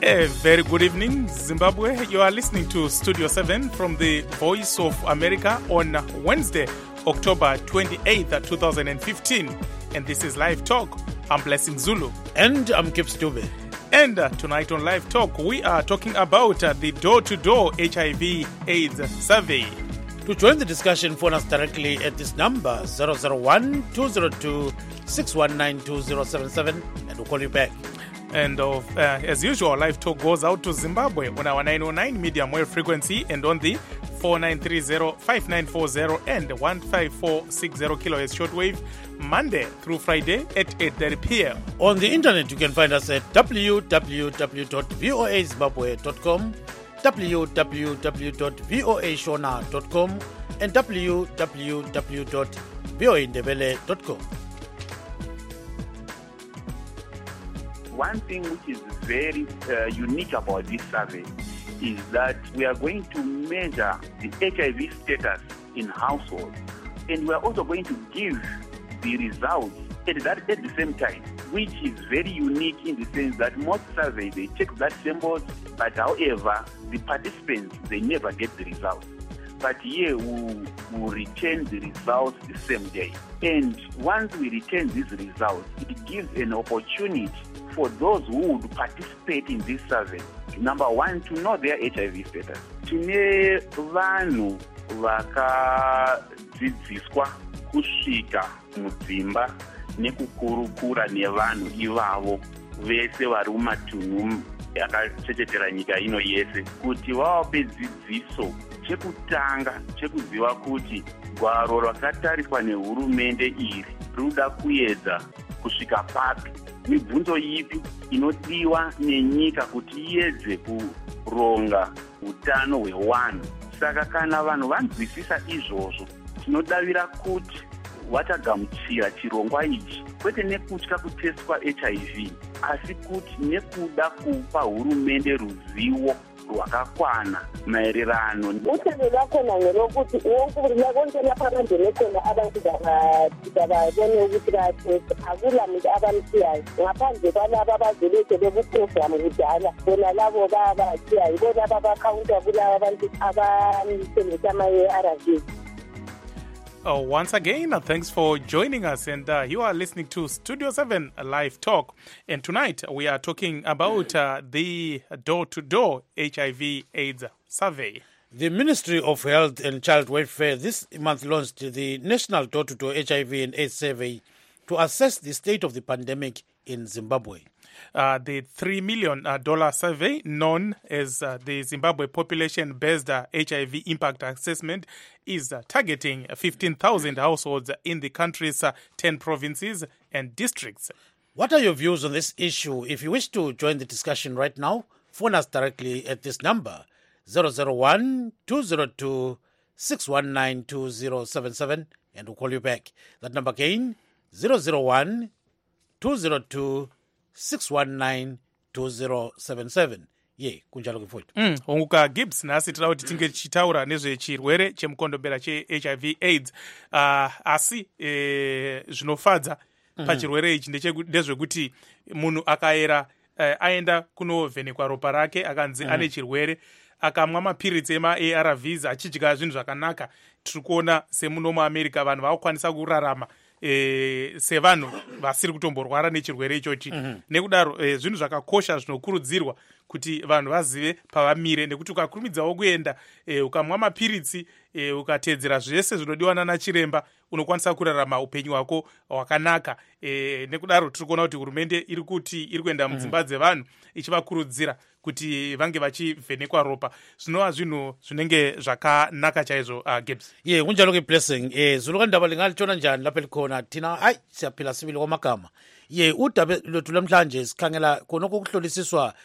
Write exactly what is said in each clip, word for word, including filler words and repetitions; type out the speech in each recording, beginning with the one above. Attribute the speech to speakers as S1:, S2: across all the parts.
S1: A very good evening, Zimbabwe. You are listening to Studio seven from the Voice of America on Wednesday, October twenty-eighth, twenty fifteen. And this is Live Talk. I'm Blessing Zulu.
S2: And I'm Gibbs Dube.
S1: And uh, tonight on Live Talk, we are talking about uh, the door-to-door H I V AIDS survey.
S2: To join the discussion, phone us directly at this number, zero zero one, two zero two, six one nine, two zero seven seven, and we'll call you back.
S1: And uh, uh, as usual, Live Talk goes out to Zimbabwe on our nine oh nine medium wave frequency and on the four nine three zero, five nine four zero and one five four six zero kilohertz shortwave, Monday through Friday at eight thirty p.m.
S2: On the internet, you can find us at w w w dot voa zimbabwe dot com, w w w dot voa shona dot com, and w w w dot voa ndebele dot com.
S3: One thing which is very uh, unique about this survey is that we are going to measure the H I V status in households, and we are also going to give the results at, that, at the same time, which is very unique in the sense that most surveys, they check blood samples, but however, the participants, they never get the results. But here we will return the results the same day. And once we return these results, it gives an opportunity for those who would participate in this survey, number one, to know their H I V status. Tine vanhu vakadzidziswa kusvika mudzimba nekukurukura nevanhu ivavo vese vari mumatunhu akachengetera nyika ino yese kuti vavape dzidziso chekutanga chekuziva kuti gwaro rakatariswa nehurumende iri rinoda kuedza kusvika papi, mibvunzo ipi inodiwa nenyika kuti iedze kuronga utano hwewanhu. Saka kana vanhu vanzwisisa izvozvo, tinodavira kuti vachagamuchira chirongwa ichi, kwete nekutya kuteswa H I V, asi kuti nekuda kupa hurumende ruzivo rwakakwana maererano.
S4: Uthando lwakhona ngelokuthi wonke konke lapha abangene khona abantu babone ukuthi bayatesta, akula muntu abamsiyayo ngaphandle kwalaba abazeleke bebuprogram kudala, bona labo babathiyayo, bona babakhawunta kulaba abantu abamsebenzisa ama-A R Vs.
S1: Oh, once again, uh, thanks for joining us. And uh, you are listening to Studio seven Live Talk. And tonight we are talking about uh, the door-to-door H I V AIDS survey.
S2: The Ministry of Health and Child Welfare this month launched the National Door-to-Door H I V and AIDS survey to assess the state of the pandemic in Zimbabwe.
S1: Uh, the three million dollars uh, survey, known as uh, the Zimbabwe Population-Based uh, H I V Impact Assessment, is uh, targeting fifteen thousand households in the country's uh, ten provinces and districts.
S2: What are your views on this issue? If you wish to join the discussion right now, phone us directly at this number, zero zero one, two zero two, six one nine, two zero seven seven, and we'll call you back. That number again, zero zero one, two zero two, six one nine, two zero seven seven. Ye kunjalo kufoti.
S1: Mm, unguka Gibbs nasi tira kuti tinge chitaura nezve chirwere chemukondombera che H I V AIDS. Uh, asi eh, zvinofadza mm-hmm. pachirwere ichi ndezvekuti munhu akaera eh, aenda kunovhenekwa ropa rake akanzi mm-hmm. ane chirwere, akamwa mapiritsi ema-A R Vs achidya zvinhu zvakanaka, tiri kuona semuno muAmerica vanhu vakukwanisa kurarama E, sevanhu vasiri kutomborwara nechirwere ichochi. Mm-hmm. Nekudaro e, zvinhu zvakakosha zvinokurudzirwa kuti vanhu vazive pavamire, nekuti ukakurumidzawo kuenda e, ukamwa mapiritsi e, ukatedzera zvese zvinodiwa nachiremba, unokwanisa kurarama upenyu hwako hwakanaka. E, nekudaro tiri kuona kuti hurumende iri kuti iri kuenda mudzimba mm-hmm. dzevanhu ichivakurudzira kuti vange vachivhenekwa ropa. Zvinova zvinhu zvinenge zvakanaka chaizvo. uh, Gibbs.
S2: Ye yeah, kunjalo ke Blessing. Eh zuluka ndaba lingalitshona njani lapha likhona thina hayi siyaphila sibili kwamagama. Ye yeah, udaba lwethu lamhlanje sikhangela khona ukuhlolisiswa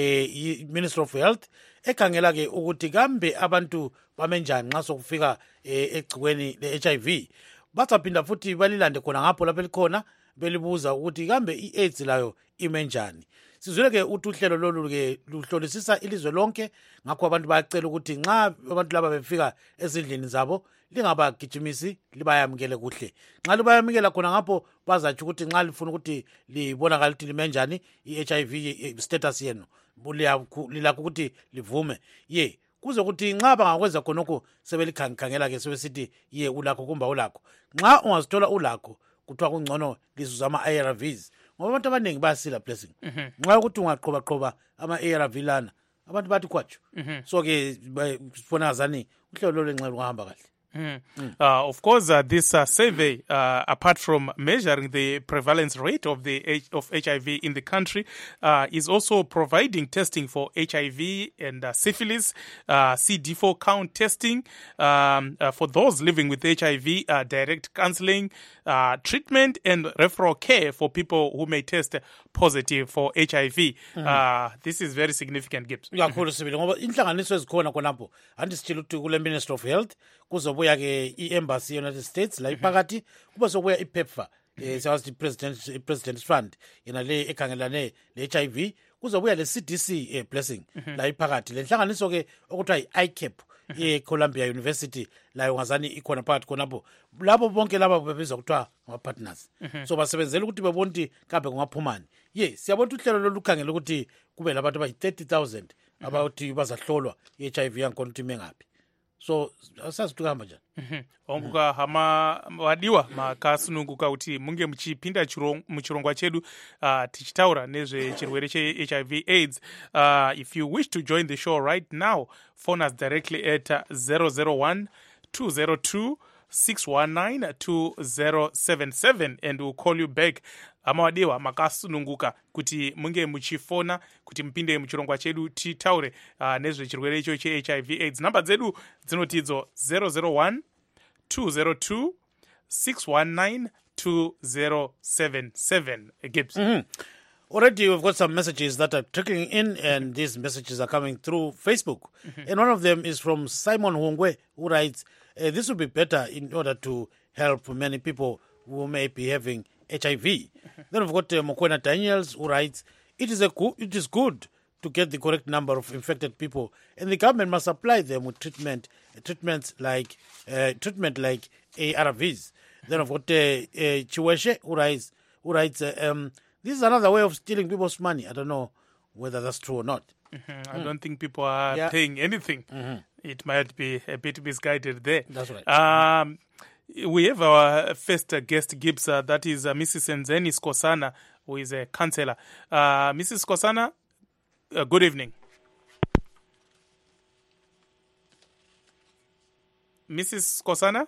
S2: eh Ministry of Health ekhangela ke ukuthi kambe abantu bamenjani nxa sokufika eh, egcikweni le-H I V. Bathaphinda futhi balilande khona ngapho lapha likhona belibuza ukuthi kambe i-AIDS layo imenjani. Sizwele ke uthi uhlelo lolu ke luhlolisisa ilizwe lonke, ngakho abantu bayacela ukuthi nxa abantu laba befika ezindlini zabo lingabagijimisi, libayamukele kuhle. Nxa libayamukela khona ngapho bazatsho ukuthi nxa lifuna ukuthi libonakala ukuthi limenjani i-H I V status yenu, lilakho ukuthi livume ye kuze ukuthi nxa bangakwenza khonokho sebelikhangela ke sebesithi ye ulakho kumba ulakho nxa ungazithola ulakho kuthiwa kungcono lisuza ama-A R Vs ngoba abantu abaningi bayasila blessing nxa ukuthi ungaqhoba qhoba ama-A R V lana abantu bathi kwatsho so ke sibona ngazani uhlelo lwenxele ungahamba kahle.
S1: Mm. Mm. Uh, of course, uh, this uh, survey, uh, apart from measuring the prevalence rate of the H- of H I V in the country, uh, is also providing testing for H I V and uh, syphilis, uh, C D four count testing um, uh, for those living with H I V, uh, direct counseling, uh, treatment, and referral care for people who may test positive for H I V. Mm. Uh, this is very significant, Gibbs.
S2: Kakhulu sibili ngoba inhlanganiso ezikhona khonapho anti sitshela ukuthi kule Ministry of Health kuzobuya ke i-embassy United States la iphakathi kuba sokuya i-PEPFAR eh siyazi president president fund yena le ekhangelane le-H I V kuzobuya le C D C eh blessing la iphakathi le nhlanganiso ke okuthiwa i-I C A P e-Columbia University la ungazani ikhona phakathi khonapho labo bonke laba bebizwa kuthiwa ngama-partners so basebenzela ukuthi bebona ukuthi kambe kungaphumani ye siyabona ukuthi uhlelo lolukhangela ukuthi kube labantu abayi-thirty thousand abathi bazahlolwa i-H I V yankhona ukuthi ime ngaphi so asazi kuti kuhamba njani
S1: onguka hama wadiwa makasununguka kuti munge muchipinda muchirongwa chedu uh, tichitaura nezvechirwere che-H I V AIDS. Uh, if you wish to join the show right now, phone us directly at uh, zero zero one two zero two six one nine two zero seven seven and we'll call you back. Amawadiwa makasununguka kuti munge muchifona kuti mpinde muchirongwa chedu titaure uh, nezvechirwere icho che-H I V AIDS. Namba dzedu dzinotidzo zero zero one two zero two six one nine two zero seven seven. Gibbs.
S2: Mm-hmm. Already we've got some messages that are trickling in and these messages are coming through Facebook. Mm-hmm. And one of them is from Simon Hongwe who writes, uh, this would be better in order to help many people who may be having H I V. Mm-hmm. Then we've got uh, Mokwena Daniels who writes, it is, a go- it is good to get the correct number of infected people, and the government must supply them with treatment, uh, treatments like uh, treatment like A R Vs. Then I've got uh, uh, Chiweshe who writes, who writes uh, um, this is another way of stealing people's money. I don't know whether that's true or not.
S1: Mm-hmm. I mm. don't think people are yeah. paying anything. Mm-hmm. It might be a bit misguided there.
S2: That's right.
S1: Um, we have our first uh, guest, Gibbs. Uh, that is uh, Missus Nzeni Skosana, who is a counselor. Uh, Missus Skosana, Uh, good evening. Missus Kosana?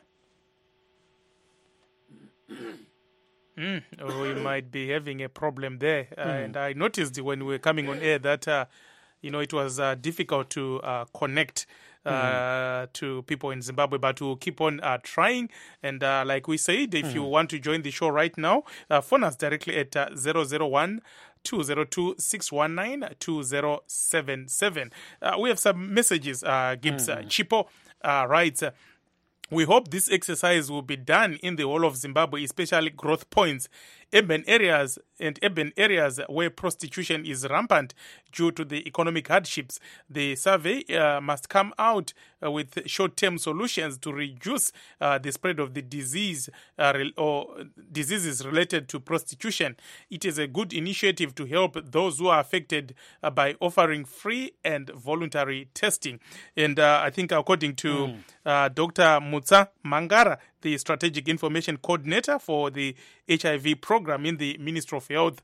S1: mm, oh, we might be having a problem there. Uh, mm. And I noticed when we were coming on air that, uh, you know, it was uh, difficult to uh, connect uh, mm. to people in Zimbabwe, but we'll keep on uh, trying. And uh, like we said, if mm. you want to join the show right now, uh, phone us directly at uh, zero zero one two zero two six one nine two zero seven seven. Uh, we have some messages. Uh, Gibbs mm. uh, Chipo uh, writes, uh, we hope this exercise will be done in the whole of Zimbabwe, especially growth points, urban areas and urban areas where prostitution is rampant due to the economic hardships. The survey uh, must come out uh, with short-term solutions to reduce uh, the spread of the disease uh, re- or diseases related to prostitution. It is a good initiative to help those who are affected uh, by offering free and voluntary testing. And uh, I think according to mm. uh, Doctor Mutsa Mangara, the Strategic Information Coordinator for the H I V program in the Ministry of Health.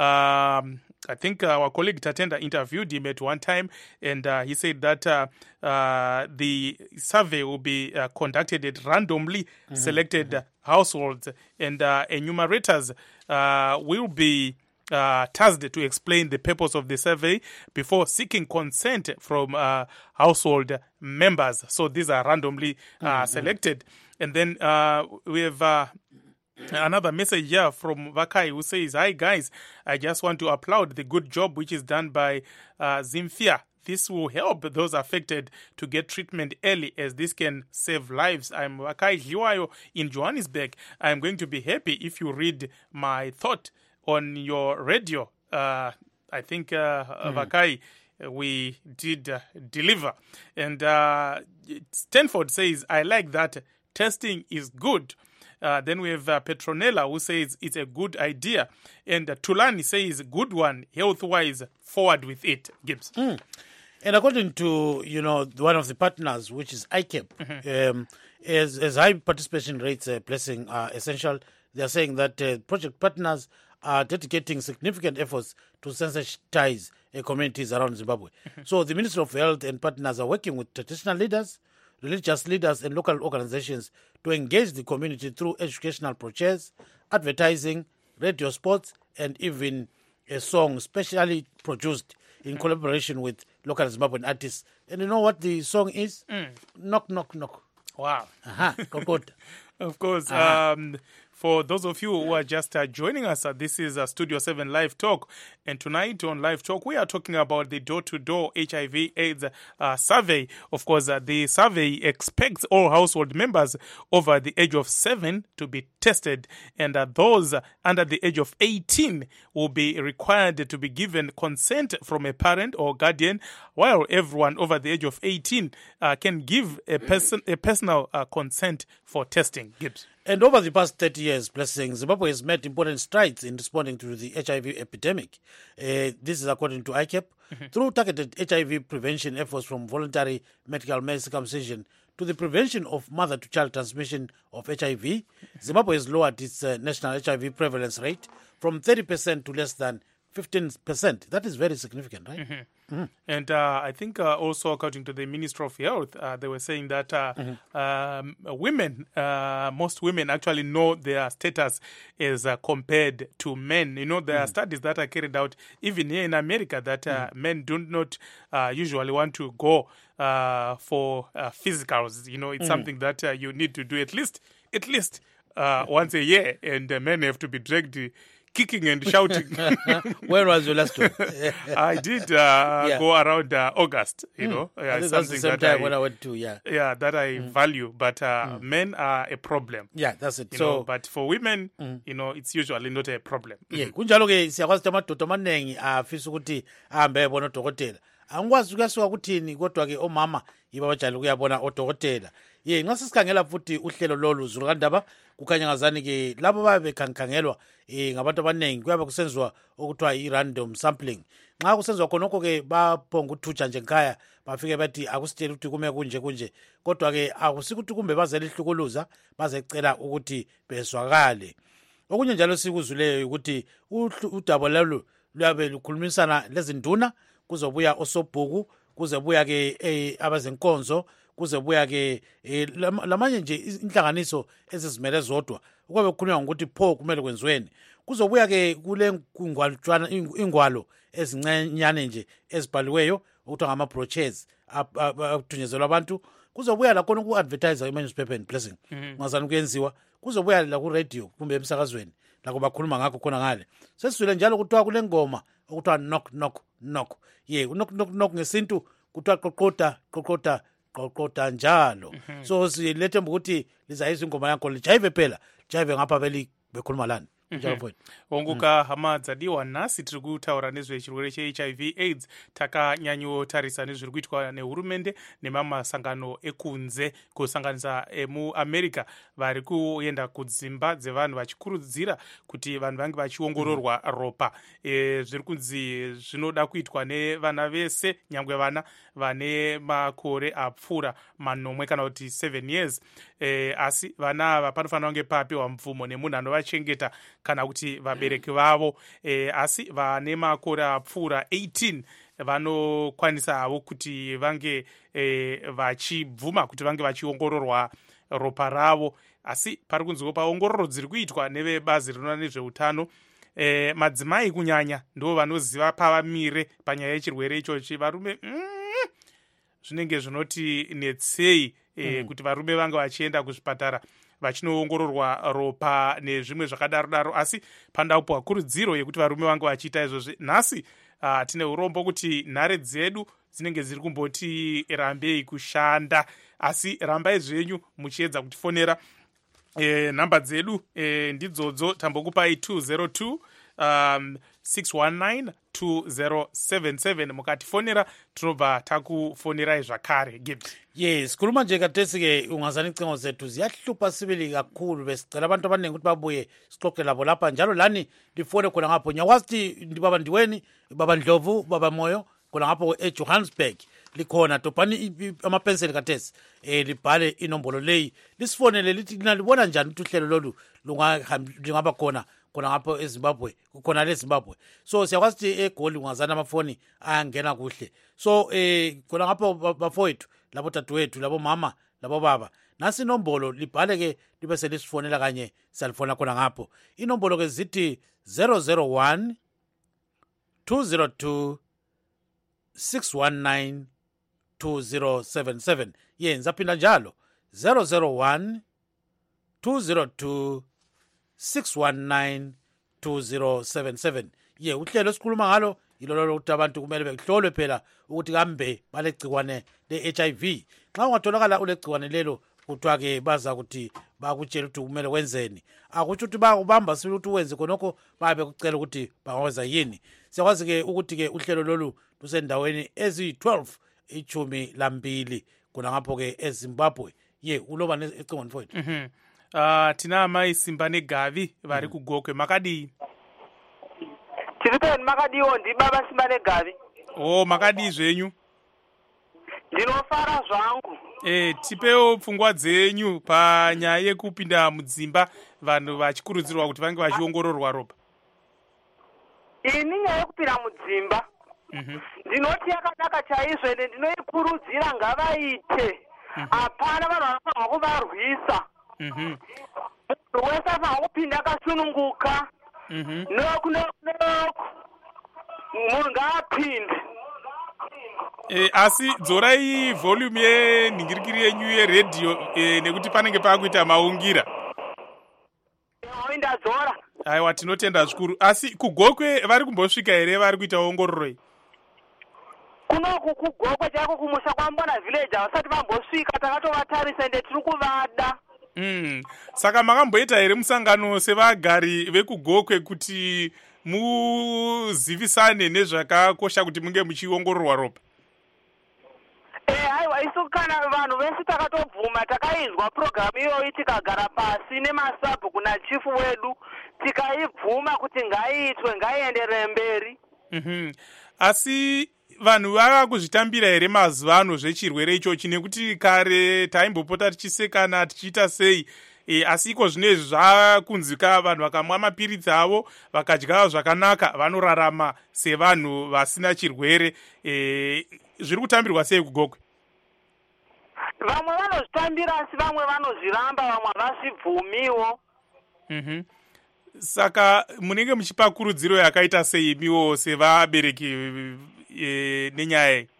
S1: Um, I think our colleague Tatenda interviewed him at one time, and uh, he said that uh, uh, the survey will be uh, conducted at randomly mm-hmm. selected mm-hmm. households, and uh, enumerators uh, will be Uh, tasked to explain the purpose of the survey before seeking consent from uh, household members. So these are randomly uh, mm-hmm. selected. And then uh, we have uh, another message here from Vakai who says, hi guys, I just want to applaud the good job which is done by uh, Zimfia. This will help those affected to get treatment early, as this can save lives. I'm Vakai Hiwayo in Johannesburg. I'm going to be happy if you read my thought on your radio. uh, I think, uh, mm. Vakai, we did uh, deliver. And uh, Stanford says, I like that testing is good. Uh, then we have uh, Petronella, who says it's a good idea. And uh, Tulani says, good one, health-wise, forward with it, Gibbs.
S2: Mm. And according to, you know, one of the partners, which is I C A P, mm-hmm. um, as, as high participation rates uh, blessing are essential, they are saying that uh, project partners are dedicating significant efforts to sensitize uh, communities around Zimbabwe. Mm-hmm. So the Ministry of Health and partners are working with traditional leaders, religious leaders and local organizations to engage the community through educational brochures, advertising, radio spots, and even a song specially produced in collaboration with local Zimbabwean artists. And you know what the song is?
S1: Mm.
S2: Knock, knock, knock.
S1: Wow.
S2: Uh-huh.
S1: Of course.
S2: Uh-huh.
S1: Um, for those of you who are just uh, joining us, uh, this is uh, Studio seven Live Talk. And tonight on Live Talk, we are talking about the door-to-door H I V AIDS uh, survey. Of course, uh, the survey expects all household members over the age of seven to be tested. And uh, those under the age of eighteen will be required to be given consent from a parent or guardian, while everyone over the age of eighteen uh, can give a, person, a personal uh, consent for testing. Gibbs.
S2: And over the past thirty years, blessing, Zimbabwe has made important strides in responding to the H I V epidemic. Uh, this is according to I C A P. Mm-hmm. Through targeted H I V prevention efforts from voluntary medical male circumcision to the prevention of mother-to-child transmission of H I V, Zimbabwe has lowered its uh, national H I V prevalence rate from thirty percent to less than fifteen percent. That is very significant, right?
S1: Mm-hmm. Mm-hmm. And uh, I think uh, also according to the Ministry of Health, uh, they were saying that uh, mm-hmm. um, women, uh, most women actually know their status as uh, compared to men. You know, there mm-hmm. are studies that are carried out even here in America that uh, mm-hmm. men do not uh, usually want to go uh, for uh, physicals. You know, it's mm-hmm. something that uh, you need to do at least, at least uh, once a year, and uh, men have to be dragged kicking and shouting.
S2: Where was your last one?
S1: I did uh, yeah. go around uh, August, you mm. know.
S2: Uh, I think that's the same that time I, when I went to, yeah.
S1: Yeah, that I mm. value. But uh, mm. men are a problem.
S2: Yeah, that's it.
S1: You
S2: so,
S1: know, but for women, mm. you know, it's usually not a problem.
S2: Yeah, kunjalo ke siyakwazi ukuthi amadoda amaningi afisa ukuthi ahambe ayebona odokotela. Angikwazi ukuyasuka kuthini kodwa ke omama yibo abajayele ukuyabona odokotela. Ye nxa sisikhangela futhi uhlelo lolu zulu kandaba kukhanya ngazani ke labo babe bekhangelwa eh ngabantu abaningi kuyabe kusenziwa okuthiwa i-random sampling. Nxa kusenziwa khonokho ke baphonga uthutsha nje ngikhaya bafike bathi akusitshela ukuthi kume kunje kunje kodwa ke akusikuthi kumbe bazele ihlukuluza bazecela ukuthi bezwakale. Okunye njalo sikuzuleyo ukuthi udaba lolu luyabe lukhulumisana lezinduna kuzobuya osobhuku kuzobuya ke eh, abazenkonzo kuzobuya ke eh, lamanye nje inhlanganiso ezizimele zodwa ukube kukhulunywa ngokuthi pho kumele kwenziweni kuzobuya ke kule ingwalutshwana ingwalo ezincanyane nje ezibhaliweyo ukuthi ngama brochures athunyezelwa abantu kuzobuya lakho uku-advertise i-newspaper and blessing ngazani kuyenziwa kuzobuya la ku radio kumbe emsakazweni lakho bakhuluma ngakho khona ngale sesizwile njalo kuthiwa kule ngoma okuthiwa knock knock knock ye knock knock knock ngesintu kuthiwa qoqota qoqota qoqota njalo mm-hmm. So silethe ukuthi lizayisa ingoma yakho lijayive phela jayive ngapha beli bekhuluma lana
S1: Mm-hmm. Onguka mm. hama dzadiwa nasi tiri kutaura nezvechirwere che-H I V AIDS takanyanyotarisa nezviri kuitwa nehurumende nemamasangano ekunze kusanganisa emuamerica vari kuenda kudzimba dzevanhu vachikurudzira kuti vanhu vange vachiongororwa mm. ropa e, zviri kunzi zvinoda kuitwa nevana vese nyangwe vana vane makore apfuura manomwe kana kuti seven years e, asi vana ava panofanira kunge papiwa mvumo nemunhu anovachengeta kana kuti vabereki vavo e, asi vane makore apfuura eighteen vanokwanisa havo kuti vange e, vachibvuma kuti vange vachiongororwa ropa ravo asi pari kunziwo paongororo dziri kuitwa nevebazi rinoona nezveutano e, madzimai kunyanya ndo vanoziva pavamire panyaya yechirwere ichochi varume mm, zvinenge zvinoti netsei e, mm. kuti varume vange vachienda kuzvipatara vachinoongororwa ropa nezvimwe zvakadaro daro asi pandaupo kurudziro yekuti varume vange vachiita izvozvi nhasi uh, tine urombo kuti nhare dzedu dzinenge dziri kumboti rambei kushanda asi rambai zvenyu muchiedza kutifonera e, nhamba dzedu e, ndidzodzo tambokupai two zero two um, six one nine two zero seven seven mukatifonera tinobva takufonirai zvakare. Gibbs.
S2: Yes, khuluma nje kathesi ke ungazana icingo zethu ziyahlupha sibili kakhulu besicela abantu abaningi ukuthi babuye sixoxe labo lapha njalo lani lifone khona ngapho. Nyakwazi ukuthi ndibaba Ndiweni, baba Ndlovu, baba Moyo khona ngapho eJohannesburg likhona topani amapenseli kathesi eh libhale inombolo leyi lisifonele lithi lina libona njani ukuthi uhlelo lolu lungaba khona khona ngapho eZimbabwe kukhona le Zimbabwe. So siyakwazi ukuthi eGoli ungazana amafoni ayangena kuhle. So eh khona ngapho bafowethu labo tatwethu labo mama labo baba nasi inombolo libhale ke libe selisifonela kanye salifona khona ngapho. Inombolo ke zithi zero zero one two zero two six one nine two zero seven seven. Yenza phinda njalo zero zero one two zero two six one nine two zero seven seven. Ye uhlelo sikhuluma ngalo yilolo ukuthi abantu kumele behlolwe phela ukuthi kambe balegcikwane le-H I V. Xa ungatholakala ulegcikwane lelo kuthiwa ke baza ukuthi bakutshela ukuthi kumele wenzeni. Akutsho ukuthi bakubamba sibili ukuthi wenze khonokho babe kucela ukuthi bangawenza yini. Siyakwazi ke ukuthi ke uhlelo lolu lusendaweni ezi twelve ichumi lambili kuna ngapho ke eZimbabwe. Ye uloba necingweni mfowethu.
S1: Mhm. Ah tina amai Simba neGavi vari kugokwe makadi.
S5: Tiripe makadiwo ndi baba Simba neGavi.
S1: Oh makadi zvenyu.
S5: Ndinofara zvangu.
S1: Eh tipewo pfungwa dzenyu panyaya yekupinda mudzimba vanhu vachikurudzirwa kuti vange vachiongororwa ropa.
S5: Ini nyaya yekupinda mudzimba.
S1: Mhm.
S5: Ndinoti yakanaka chaizvo ende ndinoikurudzira ngavaite. Hapana vanhu vanofanirwa kuvarwisa.
S1: Mhm.
S5: Munhu wese anofanirwa kupinda akasununguka.
S1: Mhm.
S5: Noku noku noku. Munhu ngaapinde.
S1: Eh asi dzorai volume yenhingirikiri yenyu yeredhiyo eh, nekuti panenge pakuita maungira.
S5: Ewo ndadzora.
S1: Aiwa tinotenda zvikuru. Asi kugokwe vari kumbosvika here vari kuita ongororo iyi?
S5: Kunoku kugokwe chako kumusha kwambona village vasati vambosvika takatovatarisa ende tiri kuvada.
S1: Mm. Saka makamboita here musangano sevagari vekugokwe kuti muzivisane nezvakakosha kuti munge muchiongororwa ropa?
S5: Eh aiwa isu kana vanhu vese takatobvuma takaizwa programu iyoyi tikagara pasi nemasabhu kuna chifu wedu tikaibvuma kuti ngaiitwe ngaienderere mberi.
S1: Mhm. Asi vanhu vava kuzvitambira here mazuva ano zvechirwere ichochi nekuti kare taimbopota tichisekana tichiita sei e, asi iko zvinezvi zvakunzika vanhu vakamwa mapiritsi avo vakadya zvakanaka vanorarama sevanhu vasina chirwere e, zviri kutambirwa sei kugokwe?
S5: Vamwe vanozvitambira asi vamwe vanozviramba vamwe havazvibvumiwo.
S1: Mhm. Saka munenge muchipa kurudziro yakaita sei imiwo sevabereki e, nenyaya iyi?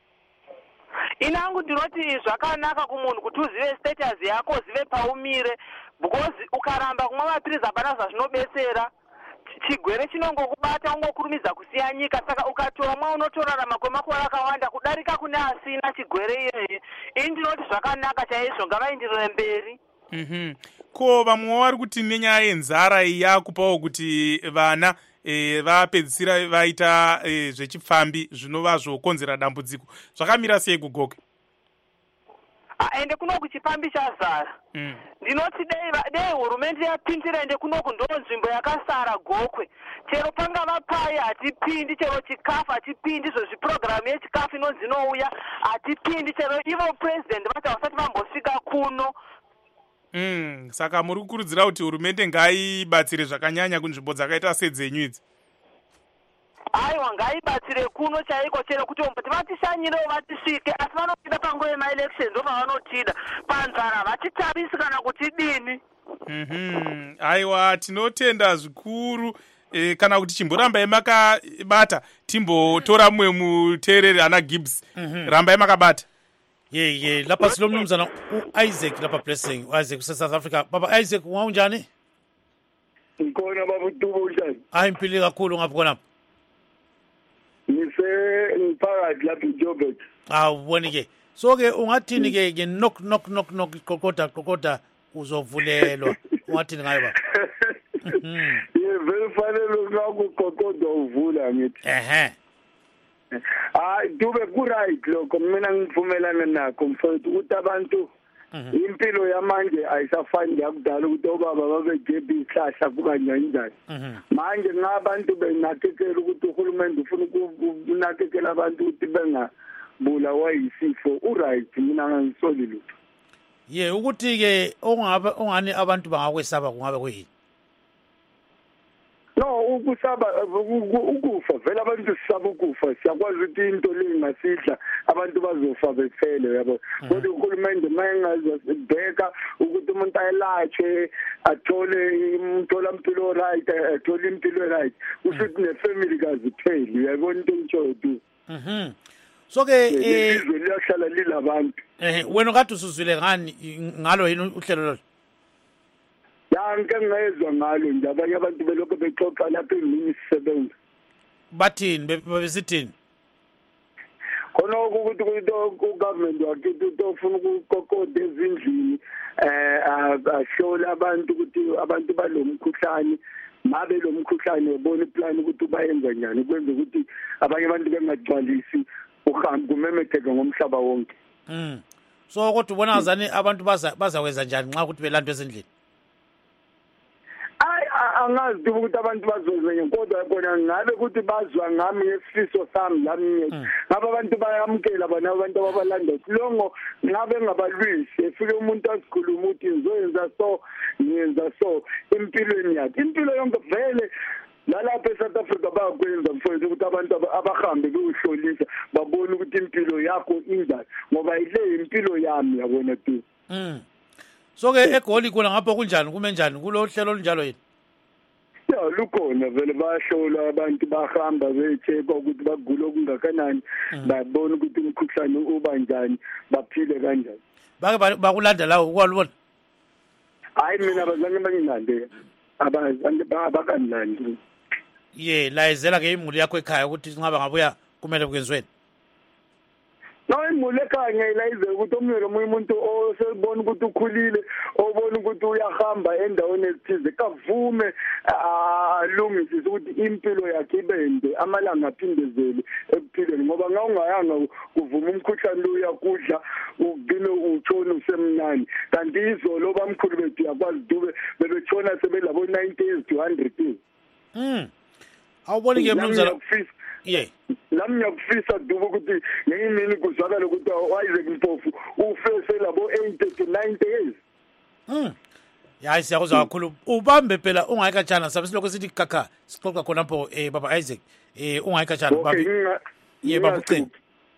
S5: Inangu ndinoti zvakanaka kumunhu kuti uzive status yako uzive paumire because ukaramba kumwa mapiritsi hapana zvazvinobetsera. Chigwere chinongokubata ungokurumidza kusiya nyika saka ukatomwa unotorarama kwemakore akawanda kudarika kune asina chigwere iyeyi. Ini ndinoti zvakanaka chaizvo ngavaenderere mberi.
S1: Mhm. Ko vamwe vari kuti nenyaya yenzara iyi yakupawo kuti vana e, vapedzisira vaita e, zvechipfambi zvinova zvokonzera dambudziko. Zvakamira sei kugokwe?
S5: Ende kunoku chipambi chazara.
S1: Mm.
S5: Ndinoti dei dei hurumende yapindira ende kunoku ndo nzvimbo yakasara gokwe. Chero pangava pai hatipindi, chero chikafu hatipindi, zvo zviprogramu yechikafu inonzi inouya hatipindi, chero ivo president vati vasati vambosvika kuno.
S1: Mm. Saka muri kukurudzira kuti hurumende ngaibatsire zvakanyanya kunzvimbo dzakaita sedzenyu idzi?
S5: Aiwa ngaibatsire kuno chaiko chero kuti omboti vatishanyirewo vatisvike asi vanopinda panguva yemaelection ndo pavanotida panzara vachitarisi kana kuti dini.
S1: Mhm. Aiwa tinotenda zvikuru e, kana kuti chimboramba yemakabata timbotora mumwe muteereri ana Gibbs. Mm-hmm. Ramba yemakabata.
S2: Ye ye lapha silomnumzana uIsaac lapha Blessing Isaac South Africa. Baba Isaac unjani?
S6: Ngikona baba uTubo unjani?
S2: Hayi impilo kakhulu ngapha khona.
S6: Ngise ngiphakathi lapha eJoburg.
S2: Ah ubone ke. So ke ungathini ke ke knock knock knock knock qoqoda qoqoda uzovulelwa. Ungathini ngayo baba?
S6: Yebo vele fanele ngakuqoqoda uvula ngithi
S2: ehe
S6: hayi dube ku right lokho mina ngivumelana nakho mfowethu ukuthi abantu impilo yamanje ayisafani yakudala ukuthi obaba babegebhe ihlahla kukanjani njani manje ngabantu benakekela ukuthi uhulumende ufuna ukunakekela abantu ukuthi bengabulawa yisifo uright mina ngisoli lutho
S2: ye ukuthi ke ongabe ongani abantu bangakwesaba kungabe kuyini
S6: no ukusaba ukufa vele abantu sisaba ukufa siyakwazi ukuthi into lengasidla abantu bazofa befele yabo kodwa uhulumende mayengazibheka ukuthi umuntu ayelatshwe athole imtholampilo right athole impilo right usithi nefamily kazipheli uyabona into engitshoyo tu
S2: mhm so ke eh
S6: izwe liyahlala lilabantu
S2: eh wena kade usuzwile ngani ngalo yini uhlelo lo
S6: Yanke ngezwe ngalo nje abanye abantu belokho bexoxa lapha emini sisebenza
S2: bathini bebesithini
S6: khona ukuthi ukuthi ugovernment wakithi utofuna ukukokoda ezindlini eh ahlola abantu ukuthi abantu balomkhuhlane mabe lo mkhuhlane ubona iplan ukuthi bayenza njani kwenza ukuthi abanye abantu bengagcwalisi uhambo kumemetheka ngomhlaba wonke
S2: mm so kodwa ubona ngazani abantu baza bazakwenza njani nxa ukuthi belandwe ezindlini
S6: Ay angazi ukuthi abantu bazozwenye kodwa bona ngabe ukuthi bazwa ngami ngesifiso sami lami ngabe abantu bayamkela bona abantu ababalanda silongo ngabe ngabalwisi efike umuntu asikhuluma ukuthi ngizoyenza so ngiyenza so impilweni yakhe impilo yonke vele lalapha eSouth Africa bayakwenza mfowethu ukuthi abantu abahambe beyohlolisa babone ukuthi impilo yakho injani ngoba ile impilo yami yabona tu
S2: mm so ke eGoli kona ngapha kunjani kume njani kulo hlelo olunjalo yini
S6: ya lukhona vele bayahlola abantu bahamba becheka ukuthi bagula okungakanani babona ukuthi umkhuhlane uba njani baphile kanjani
S2: bake bakulanda lawo kwalubona
S6: hayi mina abazange bangilande abazange bakanilandi
S2: ye layezela ke imuli yakho ekhaya ukuthi singaba ngabuya kumele kwenziweni
S6: no imuli ekhaya ngiyilayize ukuthi omnye lo umuntu osebona ukuthi ukhulile obona ukuthi uyahamba endaweni ezithize kavume alungisise ukuthi impilo yakhe ibende amalanga aphindezele ekuphileni ngoba ngawungayanga kuvuma umkhuhlane lo uyakudla ugcine utshona usemnani kanti izolo bamkhulu bethu yakwazi dube bebetshona sebelabo ninety years to one hundred years
S2: mm awuboni ke mnumzana ye
S6: lami ngiyakufisa dubo ukuthi ngiyimini kuzwakala ukuthi Isaac Mpofu ufese labo eighty to ninety years
S2: mm ya siyakuzwa kakhulu ubambe phela ungayikatshana sabe siloko sithi kaka sixoxa khona pho eh baba Isaac eh ungayikatshana baba ye baba uqini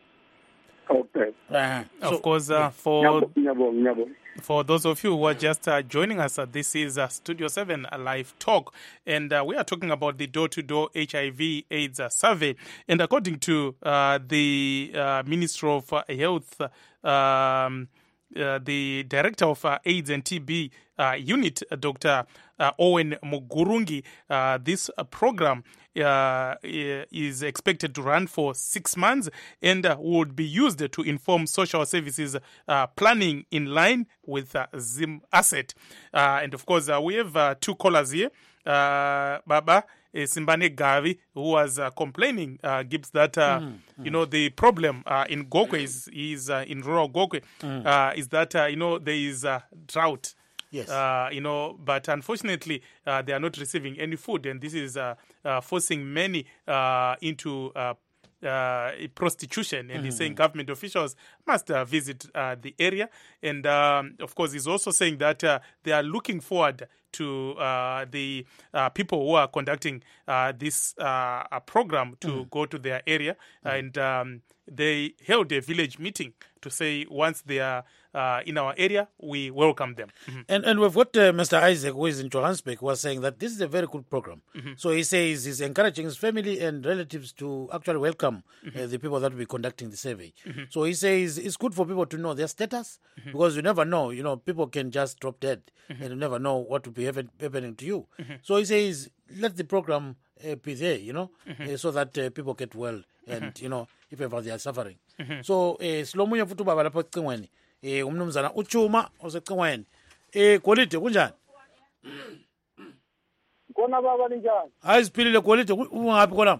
S6: okay
S2: uh,
S1: so, of course uh, for For those of you who are just uh, joining us, uh, this is uh, Studio seven, a live talk, and uh, we are talking about the door-to-door H I V AIDS uh, survey. And according to uh, the uh, Minister of uh, Health, um, uh, the Director of uh, AIDS and T B uh, Unit, uh, Doctor uh, Owen Mugurungi, uh, this uh, program Uh, is expected to run for six months and uh, would be used to inform social services uh, planning in line with uh, Zim Asset. Uh, and of course, uh, we have uh, two callers here. Uh, Baba uh, Simbane Gavi, who was uh, complaining, uh, gives that, uh, mm, mm. you know, the problem uh, in Gokwe is, is uh, in rural Gokwe, mm. uh, is that, uh, you know, there is uh, drought.
S2: Yes.
S1: Uh, you know, but unfortunately, uh, they are not receiving any food, and this is uh, uh, forcing many uh, into uh, uh, prostitution. And mm-hmm. he's saying government officials must uh, visit uh, the area. And um, of course, he's also saying that uh, they are looking forward to uh, the uh, people who are conducting uh, this uh, a program to mm. go to their area. Mm. And um, they held a village meeting to say once they are uh, in our area, we welcome them. Mm-hmm.
S2: And and we've got uh, Mister Isaac, who is in Johannesburg, was saying that this is a very good program. Mm-hmm. So he says he's encouraging his family and relatives to actually welcome mm-hmm. uh, the people that will be conducting the survey. Mm-hmm. So he says it's good for people to know their status mm-hmm. because you never know, you know, people can just drop dead mm-hmm. and you never know what will be happening to you. Mm-hmm. So he says let the program uh, be there, you know, mm-hmm. uh, so that uh, people get well and, mm-hmm. you know, if ever they are suffering. Mm-hmm. So silomunye futhi ubaba lapha ecingweni eh umnumzana uChuma osecingweni eh Golide kunjani?
S6: khona baba linjani
S2: hayi siphilile golide ungaphi khona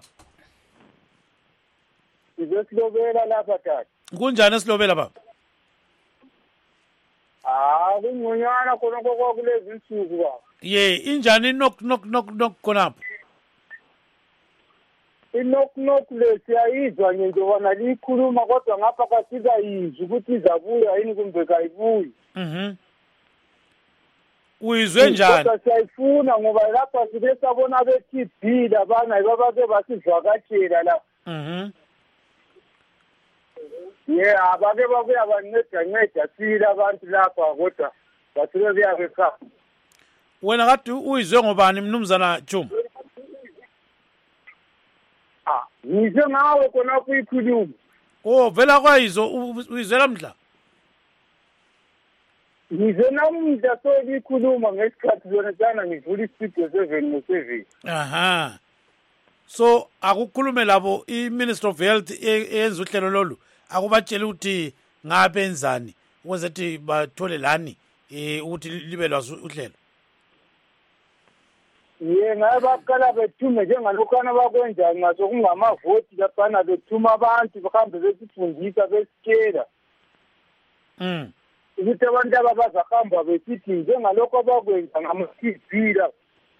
S6: izesilobela lapha tata
S2: kunjani esilobela baba
S6: ah kungconywana khona kokwakulezi insuku baba
S2: ye injani nok nok nok nok khonapho
S6: inok nok lesiyayizwa nje nje wona likhuluma kodwa ngapha kasika yizwi ukuthi izabuya yini kumbe kayibuyi
S2: mhm uyizwe njani
S6: kodwa siyayifuna ngoba lapha sike sabona be-T B labana babake basivakatshela la
S2: mhm
S6: ye abake babuya banceda nceda sile abantu lapha kodwa basuke kuyabe khaya
S2: wena kade uyizwe ngobani mnumzana Chuma
S6: ah ngizwe ngawe khona kuyikhuluma
S2: oh vela kwayizo uyizwela mhla
S6: ngize namuhla solikhuluma ngesikhathi lona sana ngivula istudio seven no seven
S2: aha so akukhulume labo i-Minister of Health eyenza uhlelo lolu akubatshela ukuthi ngabe enzani ukuze ukuthi bathole lani eh ukuthi libe lwazi uhlelo
S6: ye ngabe baqala bethume njengalokhana bakwenza ngaso kungamavoti laphana bethuma abantu bahambe besifundisa besikela
S2: mm
S6: ukuthi abantu abazahamba besithi njengalokho abakwenza ngama-T V la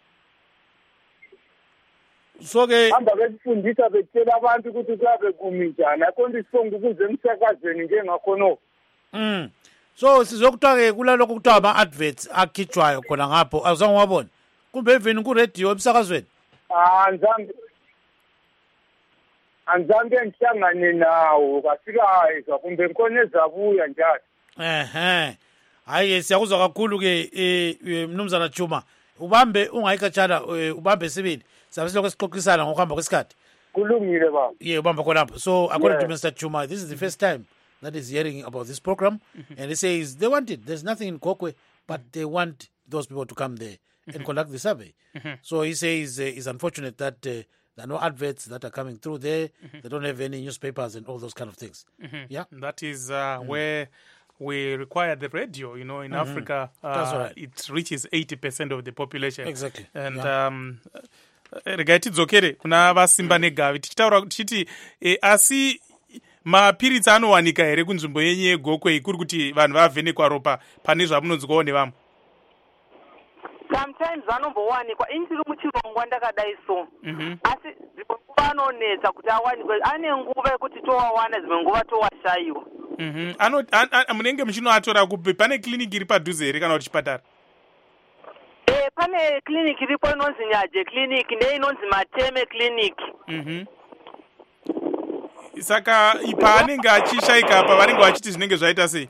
S2: so ke
S6: hamba besifundisa betshela abantu ukuthi kuyabe kumi njani akho nto isibonga ukuze emsakazweni njengakhonoko
S2: mm so sizokuthiwa ke kulalokho kuthiwa ama-adverts akhitshwayo khona ngapho awuzange wabona kumbe even ku-radio emsakazweni
S6: anzange anzange ngihlangane nawo kasikayizwa kumbe ngikhona ezabuya njalo
S2: ehe hayi siyakuzwa kakhulu ke eh mnumzana Chuma ubambe ungayikatshana ubambe sibili sabe siloko sixoxisana ngokuhamba kwesikhathi
S6: kulungile baba
S2: yeah ubamba khonapho so according
S6: yeah.
S2: to Mister Chuma this is the first time that is hearing about this program mm-hmm. and he says they want it there's nothing in Kokwe but they want those people to come there mm-hmm. and conduct the survey mm-hmm. so he says uh, it's unfortunate that uh, there are no adverts that are coming through there mm-hmm. they don't have any newspapers and all those kind of things
S1: mm-hmm.
S2: yeah
S1: that is uh, mm-hmm. where we require the radio, you know, in mm-hmm. Africa, uh,
S2: That's right.
S1: it reaches eighty percent of the population.
S2: Exactly.
S1: And
S2: yeah.
S1: um, regai tidzokere kuna vasimba negavi tichitaura tichiti e, asi mapiritsi anowanika here kunzvimbo yenyu yeGokwe kuri kuti vanhu vavhenekwa ropa pane zvamunonzwawo nevamwe
S5: sometimes vanombowanikwa ini tiri muchirongwa ndakadai so
S1: mm-hmm.
S5: asi dzimwe nguva anonetsa kuti awanikwe ane nguva yekuti towawana dzimwe nguva towashayiwa
S1: mm-hmm. ano munenge muchinoatora kupi pane kliniki iri padhuze here kana kuti chipatara
S5: e pane kliniki iripo inonzi Nyaje kliniki neinonzi Mateme kliniki
S1: mm-hmm. saka paanenge achishayika apa vanenge vachiti zvinenge zvaita sei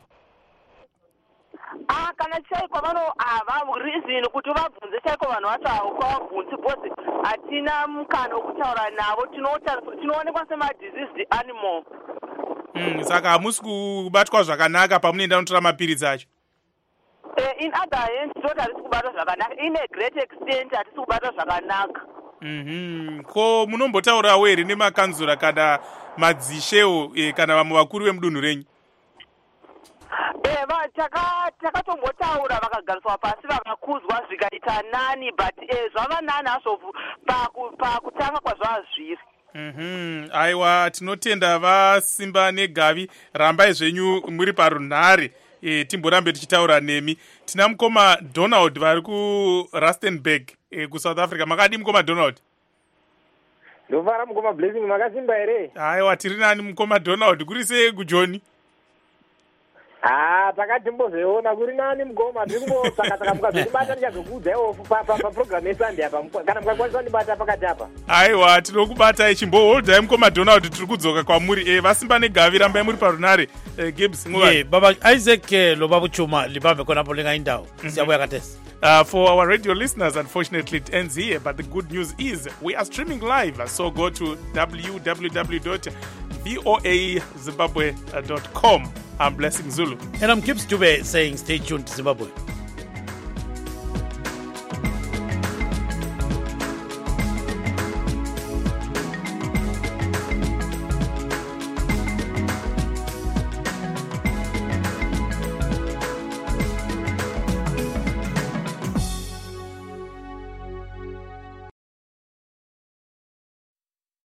S5: ah kana chaiko vano ava reason kuti vabvunze chaiko vanhu vacho avo kwavabvunzi because hatina mukana wokutaura navo tinoonekwa semadiseased animal
S1: mm, saka hamusi kubatwa zvakanaka pamunoenda notora mapiritsi acho
S5: uh, in other hands toti hatisi kubatwa zvakanaka in a great extent hatisi kubatwa zvakanaka
S1: mm-hmm. ko munombotaurawo here nemakanzura kana madzishewo eh, kana vamwe vakuru vemudunhu renyu
S5: eva takatombotaura vakagariswa pasi vakakuzwa zvikaita nani but eh, zvava nani hazvo pakutanga kwazvava zviri
S1: mm-hmm. aiwa tinotenda vasimba negavi rambai zvenyu muri parunhare e, timborambe tichitaura nemi tina mukoma Donald vari kuRustenburg e, kuSouth Africa makadi mukoma Donald
S7: ndovara mukoma Blessing makasimba here
S1: aiwa tiri nani mukoma Donald kuri sei kuJoni
S7: ah takatimbozeona kuri nani mukoma ndingotsaka-tsaka mukazondibata ndichazokuudzaiwo paprogramu yeSunday apa kana mukakwanisa kundibata pakati apa
S1: aiwa tinokubatai chimboholdai mukoma Donald tiri kudzoka kwamuri e, vasimba negavi rambai muri parunhare e, Gibbs
S2: yeah, baba Isaac lobaba Chuma libambe khonapo lingaindawo siyabuya katesi
S1: Uh, for our radio listeners, unfortunately, it ends here. But the good news is we are streaming live. So go to w w w dot voa zimbabwe dot com. I'm Blessing Zulu.
S2: And I'm Gibbs Dube saying stay tuned to Zimbabwe.